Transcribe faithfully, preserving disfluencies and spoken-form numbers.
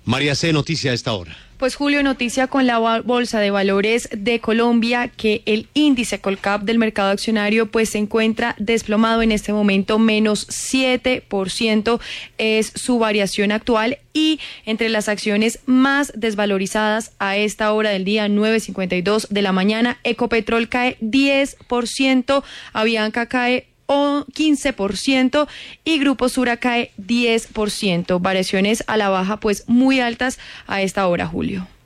María C., noticia a esta hora. Pues Julio, noticia con la Bolsa de Valores de Colombia que el índice Colcap del mercado accionario pues se encuentra desplomado en este momento, menos siete por ciento es su variación actual, y entre las acciones más desvalorizadas a esta hora del día, nueve cincuenta y dos de la mañana, Ecopetrol cae diez por ciento, Avianca cae o quince por ciento y Grupo Sura cae diez por ciento. Variaciones a la baja pues muy altas a esta hora, Julio.